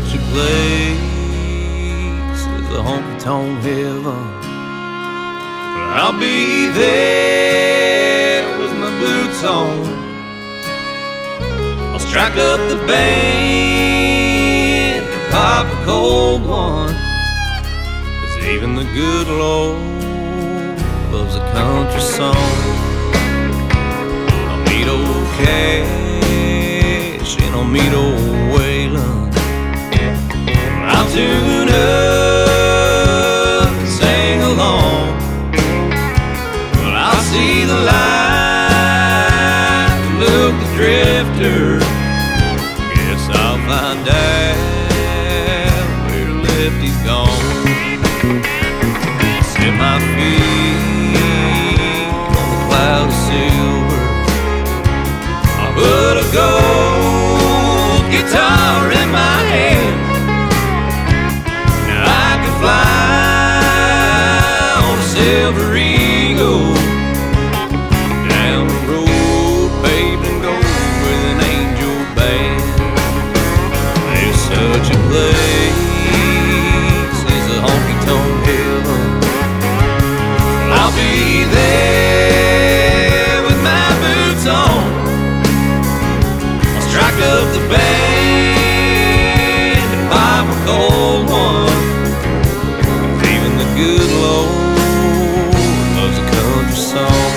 such a place as a honky-tonk heaven. I'll be there with my boots on. I'll strike up the band and pop a cold one, 'cause even the good Lord loves a country song. I'll meet old Cash and I'll meet old Waylon. I'll tune up and sing along. I'll see the light, look the drifter. Guess I'll find out where Lefty's gone. Set my feet on the cloud of silver. I'll put a gold guitar in my hand. Now I can fly on a silver eagle down the road paved in gold with an angel band. There's such a place as a honky-tonk heaven. I'll be there with my boots on. I'll strike up the band and pop a cold one. Even the good Lord loves a country song.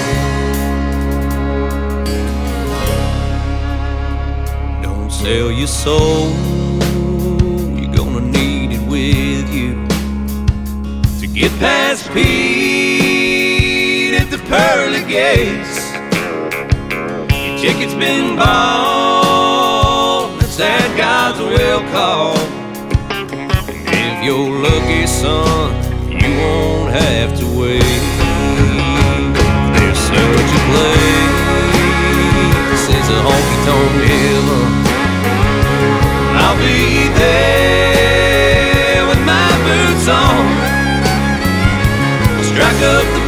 Don't sell your soul, you're gonna need it with you to get past Pete at the pearly gates. Your ticket's been bought, the sad God's will call. If you're lucky, son, you won't have to wait. There's such a place as a honky-tonk heaven. I'll be there with my boots on. I'll strike up the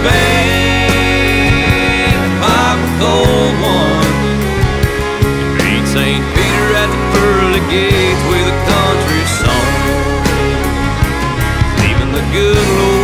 band and pop a cold one. Meet St. Peter at the pearly gates with a country song. Even the good Lord